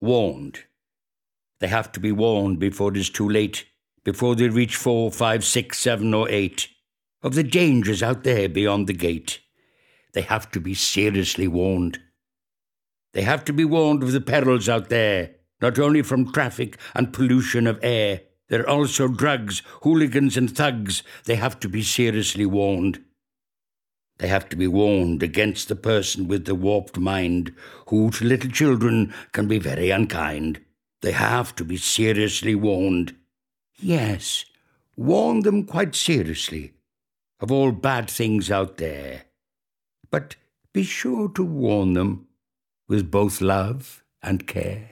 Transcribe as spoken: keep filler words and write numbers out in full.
warned. They have to be warned before it is too late, before they reach four, five, six, seven, or eight, of the dangers out there beyond the gate. They have to be seriously warned. They have to be warned of the perils out there, not only from traffic and pollution of air. There are also drugs, hooligans and thugs. They have to be seriously warned. They have to be warned against the person with the warped mind, who to little children can be very unkind. They have to be seriously warned. Yes, warn them quite seriously of all bad things out there. But be sure to warn them with both love and care.